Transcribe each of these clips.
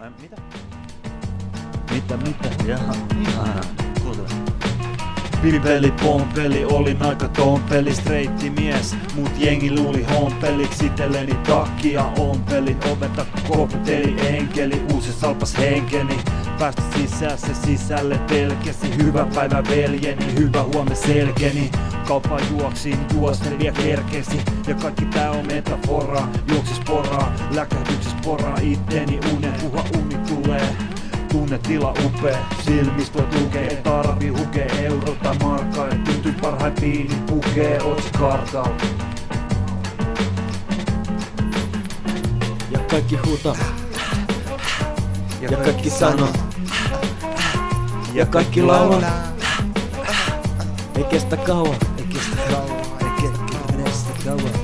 Ai mitä? Mitä? Jaha, kuuntele. Pipeli, pompeli, olin aika tompeli, streitti mies, mut jengi luuli hompeliksi, itselleni takia ompelin, oven takku koputeli enkeli, uusi salpas henkeni, päästä sisässä sisälle telkesi, hyvä päivä veljeni, hyvä huomen selkeni, kauppaan juoksin, juosten vielä kerkesi, ja kaikki tää on metafora, juoksis poraa, läkähdyksissä poraa itteni, unen puha uni tulee. Tunnetila upea, silmistä voi tukea, ei tarvi hukea euro tai markkaa, ja tytyn parhain biini pukee otsikartalla. Ja kaikki huutaa, ja kaikki sanoo, ja kaikki laulaa. Ei kestä kauan, ei kestä kauan.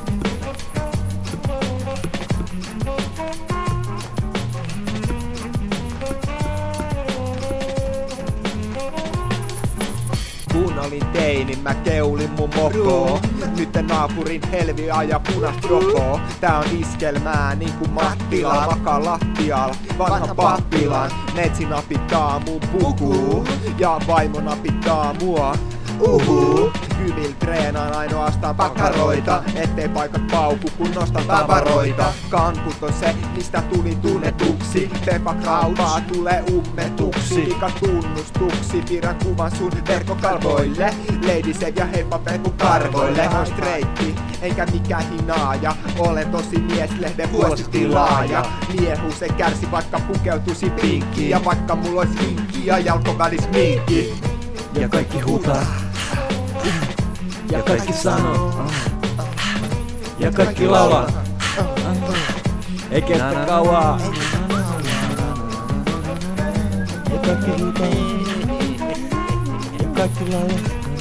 Kun olin teini, mä keulin mun mokoo. Nyt naapurin helvi ajaa punast jokoo. Tää on iskelmää niinku Mattila. Makaa lattial, vanha pappilan. Metsina pitää mun pukuu. Ja vaimona pitää mua. Kymil treenaan ainoastaan pakaroita, ettei paikat pauku kun nostan tavaroita. Kankut on se, mistä tuli tunnetuksi. Pepakraupaa tulee ummetuksi. Mikä tunnustuksi, piirrän kuvan sun verkkokalvoille. Lady Sev ja heippa pepu karvoille. On streitti, enkä mikään hinaaja. Olen tosi mieslehden vuositilaaja. Miehuus ei kärsi vaikka pukeutuisi pinkkiin. Ja vaikka mulla ois hinkki ja jalkovälis minkki. Ja kaikki huutaa, ja kaikki sanoo, ja kaikki laulaa. Ei kestä kauaa. Ja kaikki huutaa, ja kaikki laulaa.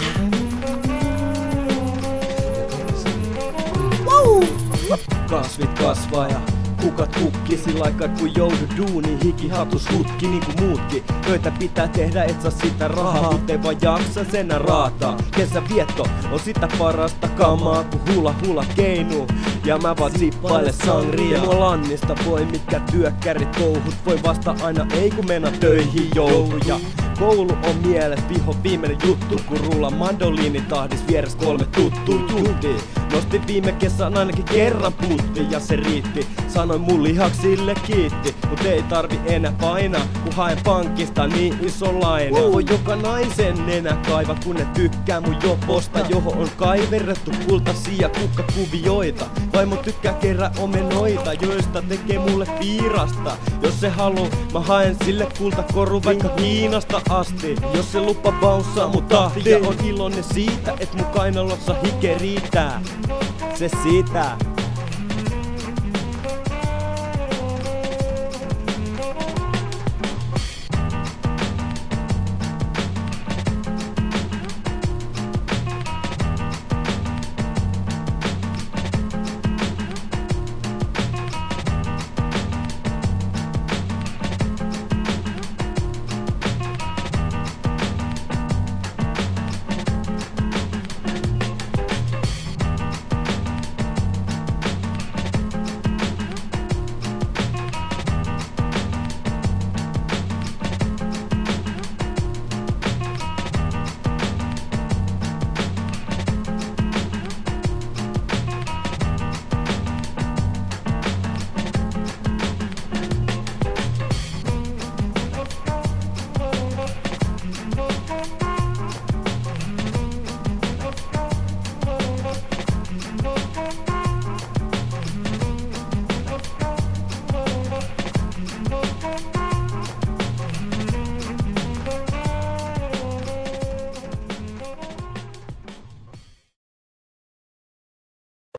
Kasvit kasvaa ja kukat hukki sillä aikaa kun joudu duuniin. Hiki hatus hutki niinku muutkin. Töitä pitää tehdä, et saa sitä rahaa, mut ei vaan jaksa sen raataa. Kesävietto on sitä parasta kamaa, kun hula keinuu. Ja mä vaan zippaile sangria. Mua lannista voi mitkä työkkärit touhut. Voi vasta aina ei kun mennä töihin joudu. Ja koulu on mielessä viho viimeinen juttu, kun ruulla mandoliinitahdis vieres 3 tuttu juhdi. Nostin viime kesän ainakin kerran putti ja se riitti. Sanoin mun lihaksille kiitti, mut ei tarvi enää painaa, kun haen pankista niin iso laina. Voi joka naisen nenä kaiva, kun ne tykkää mun joposta, johon on kaiverrettu kultaisia kukkakuvioita. Vaimo tykkää kerran omenoita, joista tekee mulle piirasta. Jos se haluu, mä haen sille kultakoru vaikka Kiinasta asti. Jos se lupa bounsaa mun tahti ja on iloinen siitä, et mun kainalossa hike riittää. Se siitä.